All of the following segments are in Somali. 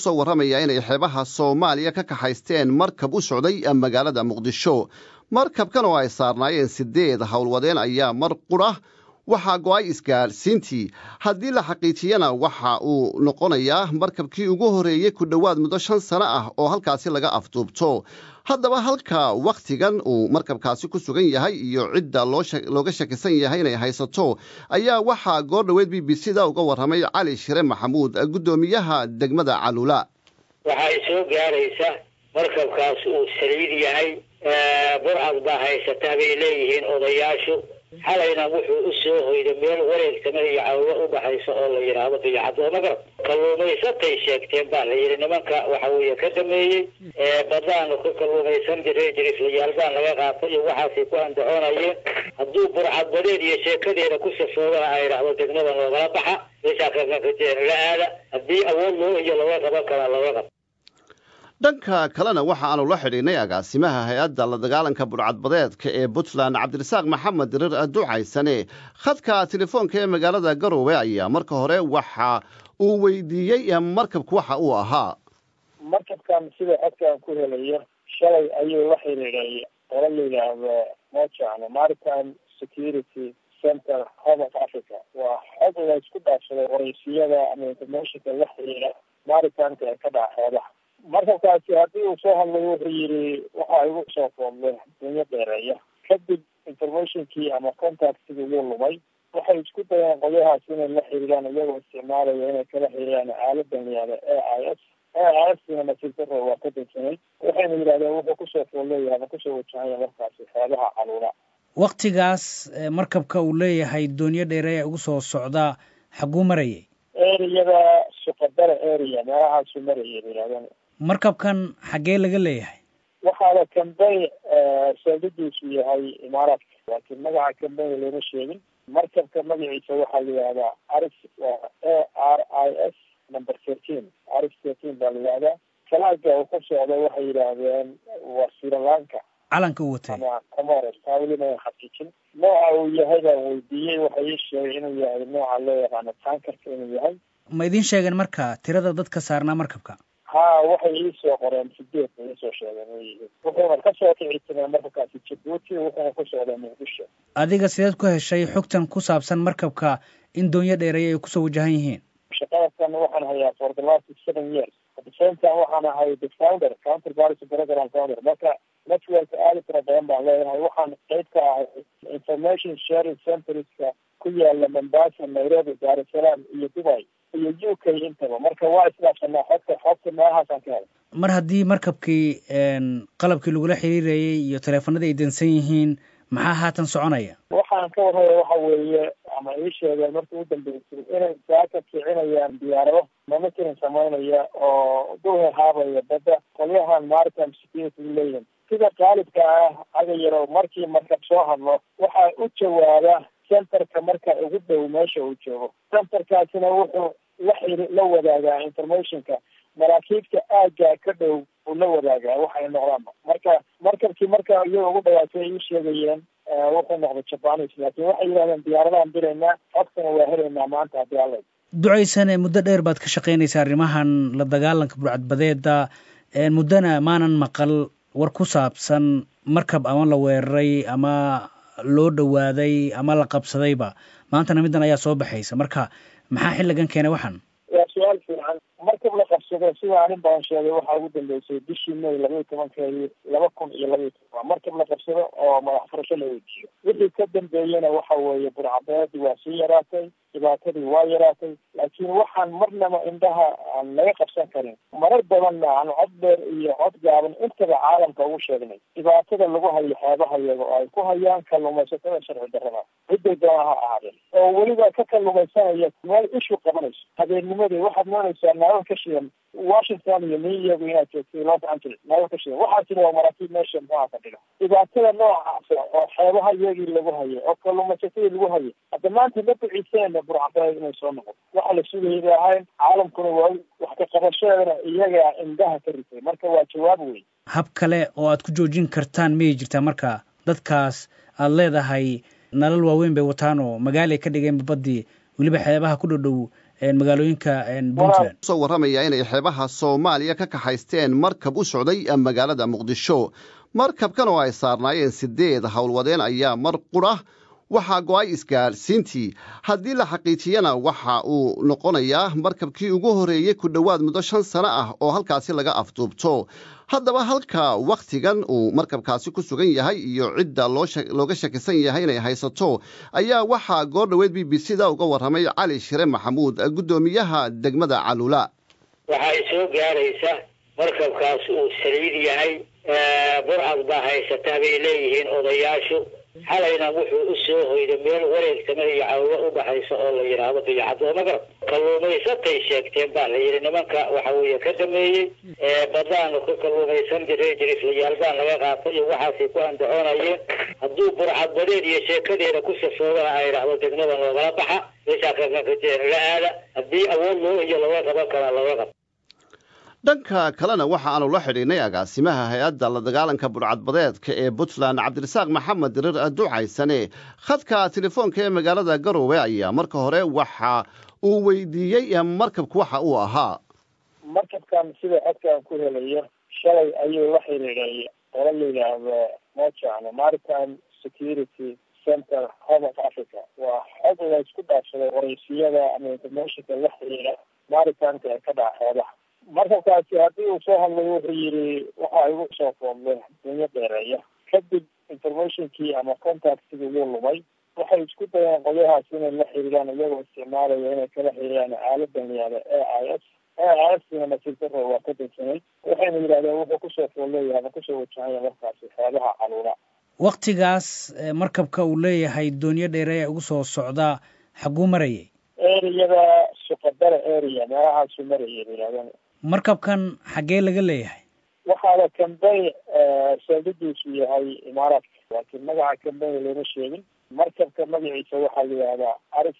soo waramaya inay xeebaha Soomaaliya ka kaxaysteen markab u socday magaalada Muqdisho. markabkan oo ay saarnaayeen 8 howlwadeen ayaa mar qura waxaa go'ay isgaarsiintii. haddii la xaqiijiyana waxa uu noqonayaa markabkii ugu horeeyay ku dhowaad muddo 5 sano ah oo halkaasi laga afduubto. haddaba halka waqtigan uu markabkaasi ku sugan yahay iyo cidda looga shakisan yahay inay haysato ayaa waxaa goor dhaweyd BBC-da uga warramay Cali Shire Maxamuud, gudoomiyaha degmada Calula. waxay soo gaaraysaa markabkaas uu saliid yahay burcad baa haysataa bay leeyihiin odayaashu. xalayna wuxuu u soo hoyday meel wareegtama iyo cawlo u dhaxaysa oo la yidhaahdo biyacadoo magarab. kalluumaysatay sheegteen baa la yidhi nimanka waxa weeye ka dameeyey badaanu ka kalluumaysan jiray jiriflayaal baan laga qaatay iyo waxaasay ku andacoonayeen. hadduu burcad badeed iyo sheekadeeda ku safoogana ay idhaahdo degmada loogala baxa meeshaa kakakajeer la aada haddii awood loo iyo laga qaban karaa laga qab. dhanka kalena waxa aanu la xidhiinay agaasimaha hay-adda la dagaalanka burcadbadeedka ee Puntland Cabdirasaaq Maxamed Dirir Ducaysane. khadka telefoonka ee magaalada Garowe ayaa marka hore waxa uu weydiiyey markabku waxa uu ahaa. markabkan sida xogtaan ku helayo shalay ayuu la xiriiray qolo la yidhaahdo Mojan Maritime Security Center Horn of Africa. waa xog la isku dhaafsaday waraysiyada ama informationka la xiriira maaritanka ee ka dhaca xeebaha. markabkaasi haddii uu soo hadlay wuxuu yidhi waxa igu soo foodlay dunyo dheereeya. kadib informationkii ama contactigii wuu lumay. waxay isku dayeen qolyahaas inay la xiriiraan iyagoo isticmaalaya inay kala xiriiraan aaladan layihahda AIS-na nasiib daro waa ka dansanay. waxayna yidhahdeen wuxuu kusoo foolleeyahay ama kusoo wajahaya markaasi xeebaha Calula. waktigaas markabka uu leeyahay doonyo dheereeya ugu soo socdaa xaguu marayay? ereyada suqadara area meelahaasu marayay yidhahdeen. markabkan xaggee laga leeyahay? waxaana kambay saldhigiisu yahay imaaraadka, laakiin magaca kambay looma sheegin. markabka magaciisa waxaa la yidhahdaa ARIS number 13 ARIS 13 baa la yidhahdaa. kalaaga uu ku socda waxay yidhaahdeen waa Sri Lanka. calanka uu watay ama Comoros taawilina xaqiijin nooca uu yahay baan weydiiyey. waxay ii sheegay inuu yahay nooca loo yaqaano tankarka inuu yahay. ma idin sheegeen marka tirada dadka saarnaa markabka? waxay ii soo qoreen 8 bay soo sheegeen. wuxuuna ka soo kicitinay markabkaasi Djibouti wuxuuna ku socday Muqdisho. adiga sideed ku heshay xogtan ku saabsan markabka in doonyo dheereeya ay kusoo wajahan yihiin? shaqadakan waxaan hayaa for the last 7 years. at the same time waxaan ahay the founder counterparty program founder. marka network aad u fara badan baan leeyahay. waxaan qayb ka ahay information sharing centerska ku yaala Mombasa, Nairobi, Dar es Salaam iyo Dubai iyo UK intaba. marka waa islaafsanaa xogta meelahaasaan ka helay. mar haddii markabkii qalabkii lagula xiriirayay iyo taleefanadii ay dansan yihiin maxaa haatan soconaya? waxaan ka warraya waxa weeye ama ii sheegeen markii u dambeysay inay saaka kicinayaan diyaarado monitoring samaynaya oo dul haabaya badda. qolyahan maritime security leeyihiin sida qaalibka ah agayaro markii markab soo hadlo waxaa u jawaaba centerka marka ugu dhow meesha uu joogo. centerkaasina wuxuu la wadaagaa informationka maraakiibta aagga ka dhow uu la wadaagaa waxay noqdaanba. marka markabkii marka iyaga ugu dhawaatay ii sheegayeen wuxuu noqday Japanese, laakiin waxay yidhahdeen diyaaradahan diraynaa xogtana waa helaynaa maanta haddii alla. Ducaysane muddo dheer baad ka shaqaynaysaa arrimahan la dagaalanka burcadbadeeda. muddana maanan maqal war ku saabsan markab ama la weeraray ama loo dhawaaday ama la qabsadayba. maantana middan ayaa soo baxaysa. marka maxaa xilligan keenay waxan? waa su-aal fiican. markab la qabsado sida anin baan sheegay waxaa ugu dambeysay bishii May 2012 markab la qabsado oo madax furasho la weydiiyo. wixii ka dambeeyena waxa weeye burcadbadeedii waa sii yaraatay, dhibaatadii waa yaraatay, laakiin waxaan marnaba indhaha aan laga qabsan karin. marar badanna aan cod dheer iyo cod gaaban intaba caalamka ugu sheegnay dhibaatada lagu hayo xeebaha iyaga oo ay ku hayaan kalluumaysatada sharci darrada cidday doona ha ahaadeen oo weliba ka kalluumaysanaya meel ishu qabanayso habeennimadii. waxaad moonaysaa naalan ka shidan Washington iyo New York inaad joogtay Los Angeles naalan ka shidan. waxaasina waa maraakiib meesha muxuu ka dhiga dhibaatada noocaas oo xeebaha iyagii lagu hayo oo kalluumaysatada lagu hayo. hadda maanta ma biciiseen burcadbadeed inay soo noqoto. waxa la sugayay ahayn caalamkuna waa wax ka qabashadeena iyaga indhaha ka ritay. marka waa jawaab weyn. hab kale oo aad ku joojin kartaan miyay jirtaa marka dadkaas aad leedahay nalal waaweyn bay wataan oo magaalay ka dhigeen baddii weliba xeebaha ku dhow magaalooyinka Puntland soo waramaya inay xeebaha Soomaaliya ka kaxaysteen markab u socday magaalada Muqdisho markabkan oo ay saarnaayeen 8 hawlwadeen ayaa mar qura waxaa go'ay isgaarsiintii haddii la xaqiijiyana waxa uu noqonayaa markabkii ugu horeeyay ku dhowaad muddo 5 sano ah oo halkaasi laga afduubto haddaba halka waqtigan uu markabkaasi ku sugan yahay iyo cidda looga shakisan yahay inay haysato ayaa waxaa goor dhoweed BBC-da uga warramay Cali Shire Maxamuud gudoomiyaha degmada Calula waxay soo gaaraysa markabkaas uu saliid yahay burcad baa haysataa bay leeyihiin odayaashu xalayna wuxuu u soo hoyday meel wareegtama iyo cawlo u dhaxaysa oo la yiraahdo biyacadoo magarab kalluumaysatay sheegteen baa la yidhi nimanka waxa weeye ka dhameeyey badaan ka kalluumaysan jiray jiriflayaal baan laga qaatay iyo waxaasay ku andacoonayeen hadduu burcad badeed iyo sheekadeeda ku safoodana ay idhaahdo degmada loogala baxa meeshaa kakakajeen la aada haddii awood loo iyo laga qaban karaa laga qabo dhanka kalena waxa aanu la xidhiinay agaasimaha hay-adda la dagaalanka burcadbadeedka ee Puntland Cabdirasaaq Maxamed Dirir Ducaysane khadka telefoonka ee magaalada Garowe ayaa marka hore waxa uu weydiiyey markabku waxa uu ahaa markabkan sida xadkan ku helayo shalay ayuu la xiriiray oo la yiraahdo Maritime Security Center Horn of Africa waa xog la isku dhaafsaday waraysiiyada ama informationka la xiriira maritime-ka ee ka dhaxeeya markabkaasi haddii uu soo hadlay wuxuu yidhi waxa igu soo foomday dunyo dheereeya kadib informationkii ama contactigi wuu lumay waxay isku dayeen qolyahaas inay la xiriiraan iyagoo isticmaalaya inay kala xiriiraan aaladan layihahda AIS-na nasiibdaro waa ka dansanay waxayna yidhahdeen wuxuu kusoo foolleeyahay ama kusoo wajahaya markaasi xeebaha Calula waqtigaas markabka uu leeyahay doonyo dheereeya ugu soo socda xaguu marayay ereyada suqadara area meelahaasuu marayay yidhahdeen markabkan xagee laga leeyahay waxaana kambay saldhigiisu yahay imaaraadka laakiin magaca kambay looma sheegin markabka magaciisa waxaa la yidhahdaa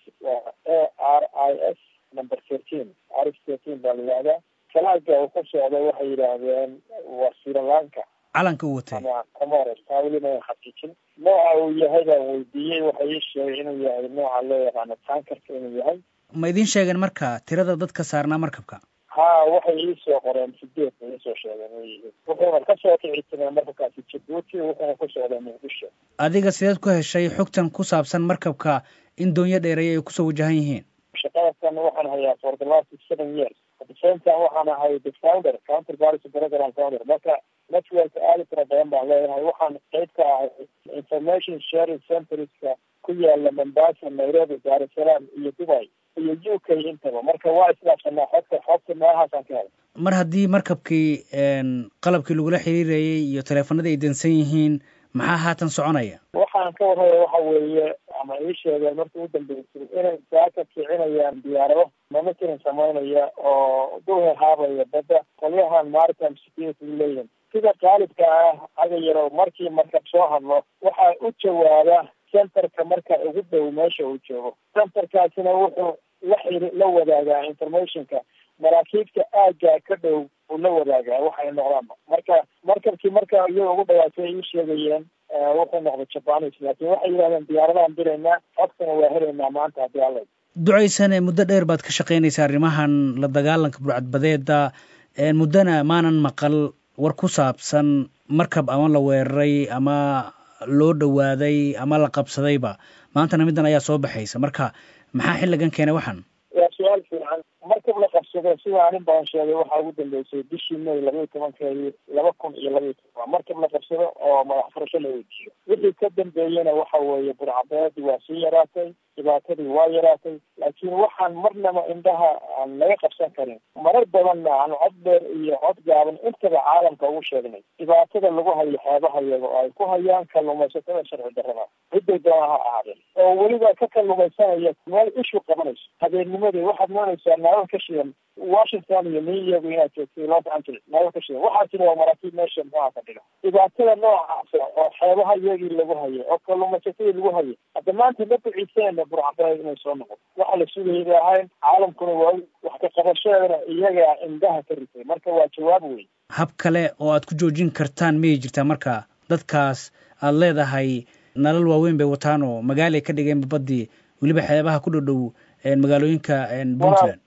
ARIS number 13 ARIS 13 baa la yidhahdaa kalaaga uu ku socday waxay yidhaahdeen waa Sri Lanka calanka uu watay ama Comoros taawilina xaqiijin nooca uu yahay baan weydiiyey waxay ii sheegay inuu yahay nooca loo yaqaano tankarka inuu yahay ma idin sheegeen marka tirada dadka saarnaa markabka waxay ii soo qoreen 8 ay soo sheegeen wuxuuna ka soo kici jiray markabkaasi Djibouti wuxuuna ku socday Muqdisho adiga sideed ku heshay xogtan ku saabsan markabka in doonyo dheereeya ay kusoo wajahan yihiin shaqadan waxaan hayaa for the last 7 years at the same time waxaan ahay the founder counterparty program founder marka network aad u badan baan leeyahay waxaan qayb ka ahay information sharing centerska ku yaala Mombasa, Nairobi, Dar es Salaam iyo Dubai iyo UK intaba marka waa islaafsanaa xogta meelahaasaan ka helay mar haddii markabkii qalabkii lagula xiriirayay iyo taleefanada ay dansan yihiin maxaa haatan soconaya waxaan ka warraya waxa weeye ama ii sheegeen markii u dambeysay inay saaka kicinayaan diyaarado monitoring samaynaya oo dul haabaya badda qolyahan maritime security leeyihin sida qaalibka aga yaro markii markab soo hadlo waxaa u jawaaba centerka marka ugu dhow meesha uu joogo centerkaasina wuxuu la wadaagaa informationka maraakiibta aagga ka dhow uu la wadaagaa waxay noqdaanba marka markabkii marka iyaga ugu dhawaatay ay u sheegayeen wuxuu noqday Japanese laakiin waxay yidhahdeen diyaaradahan diraynaa xogtana waa helaynaa maanta haddii alla Ducaysane muddo dheer baad ka shaqaynaysaa arrimahan la dagaalanka burcadbadeeda muddana maanan maqal war ku saabsan markab ama la weeraray ama loo dhawaaday ama la qabsadayba maantana middan ayaa soo baxaysa marka maxaa xilligan keenay waxan waa su'aal fiican markab la qabsaday sida aanin baan sheegay waxaa ugu dambeysay bishii May 2012 markab la qabsado oo madax furasho la weydiiyo wixii ka dambeeyana waxa weeye burcadbadeed waa sii yaraatay dhibaatadii waa yaraatay laakiin waxaan marnaba indhaha aan laga qabsan karin marar badanna aan cod dheer iyo cod gaaban intaba caalamka ugu sheegnay dhibaatada lagu hayo xeebaha iyaga oo ay ku hayaan kalluumaysatada sharci darrada cidday doona ha ahaadeen oo weliba ka kalluumaysanaya meel ishu qabanayso habeennimadii waxaad moonaysaa naago ka shidan Washington iyo New York inaad joogtay Los Angeles naago ka shidan waxaa jira maraakiib meesha maxaa ka dhiga dhibaatada noocaas oo xeebaha iyagii lagu hayo oo kalluumaysatada lagu hayo hadda maanta ma bixiseen burcadbadeed inay soo noqon waxa la sugayay ahayn caalamkuna waa wax ka qabashadeena iyaga indhaha ka ritay marka waa jawaab weyn hab kale oo aad ku joojin kartaan miyay jirtaa marka dadkaas aad leedahay nalal waaweyn bay wataan oo magaalay ka dhigeen baddii weliba xeebaha ku dhow magaalooyinka puntland